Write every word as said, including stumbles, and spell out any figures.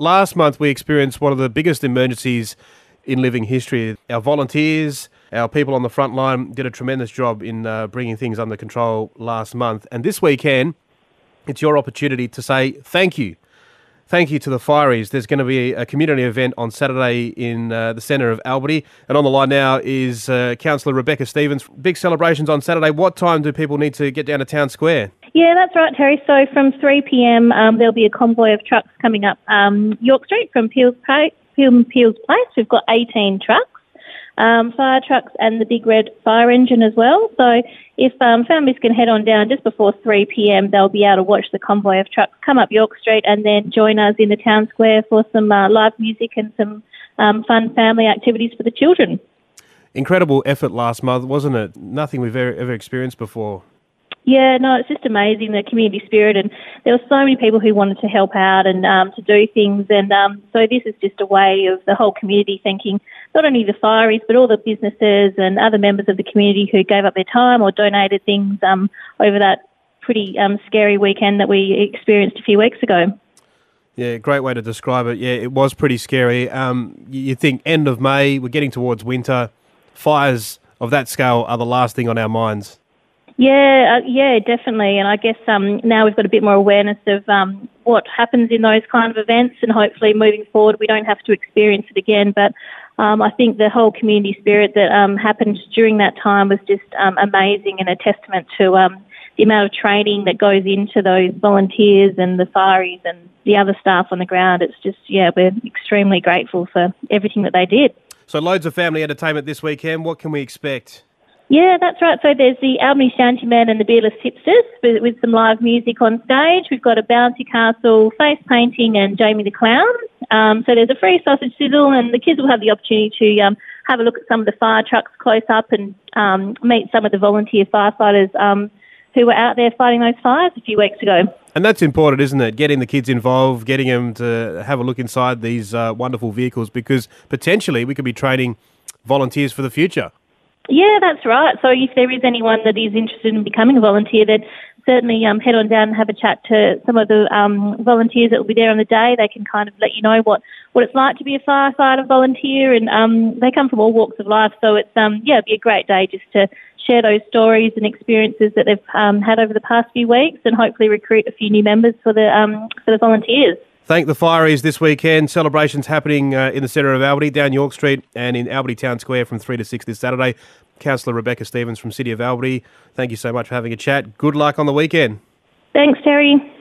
last month we experienced one of the biggest emergencies in living history. Our volunteers, our people on the front line did a tremendous job in uh, bringing things under control last month. And this weekend, it's your opportunity to say thank you. Thank you to the Fireys. There's going to be a community event on Saturday in uh, the centre of Albany. And on the line now is uh, Councillor Rebecca Stevens. Big celebrations on Saturday. What time do people need to get down to Town Square? Yeah, that's right, Terry. So from three p.m, um, there'll be a convoy of trucks coming up um, York Street from Peel's, pa- Peel- Peel's Place. We've got eighteen trucks, um, fire trucks and the big red fire engine as well. So if um, families can head on down just before three p.m, they'll be able to watch the convoy of trucks come up York Street and then join us in the Town Square for some uh, live music and some um, fun family activities for the children. Incredible effort last month, wasn't it? Nothing we've ever, ever experienced before. Yeah, no, it's just amazing, the community spirit, and there were so many people who wanted to help out and um, to do things, and um, so this is just a way of the whole community thanking not only the Fireys but all the businesses and other members of the community who gave up their time or donated things um, over that pretty um, scary weekend that we experienced a few weeks ago. Yeah, great way to describe it. Yeah, it was pretty scary. Um, you think end of May, we're getting towards winter, fires of that scale are the last thing on our minds. Yeah, uh, yeah, definitely. And I guess um, now we've got a bit more awareness of um, what happens in those kind of events, and hopefully moving forward we don't have to experience it again. But um, I think the whole community spirit that um, happened during that time was just um, amazing, and a testament to um, the amount of training that goes into those volunteers and the Fireys and the other staff on the ground. It's just, yeah, we're extremely grateful for everything that they did. So loads of family entertainment this weekend. What can we expect? Yeah, that's right. So there's the Albany Shantymen and the Beerless Hipsters with, with some live music on stage. We've got a bouncy castle, face painting and Jamie the Clown. Um, so there's a free sausage sizzle, and the kids will have the opportunity to um, have a look at some of the fire trucks close up and um, meet some of the volunteer firefighters um, who were out there fighting those fires a few weeks ago. And that's important, isn't it? Getting the kids involved, getting them to have a look inside these uh, wonderful vehicles, because potentially we could be training volunteers for the future. Yeah, that's right. So if there is anyone that is interested in becoming a volunteer, then certainly um, head on down and have a chat to some of the um, volunteers that will be there on the day. They can kind of let you know what, what it's like to be a firefighter volunteer, and um, they come from all walks of life. So it's um, yeah, it'd be a great day just to share those stories and experiences that they've um, had over the past few weeks, and hopefully recruit a few new members for the um, for the volunteers. Thank the Fireys this weekend. Celebrations happening uh, in the centre of Albany, down York Street, and in Albany Town Square from three to six this Saturday. Councillor Rebecca Stevens from City of Albany, thank you so much for having a chat. Good luck on the weekend. Thanks, Terry.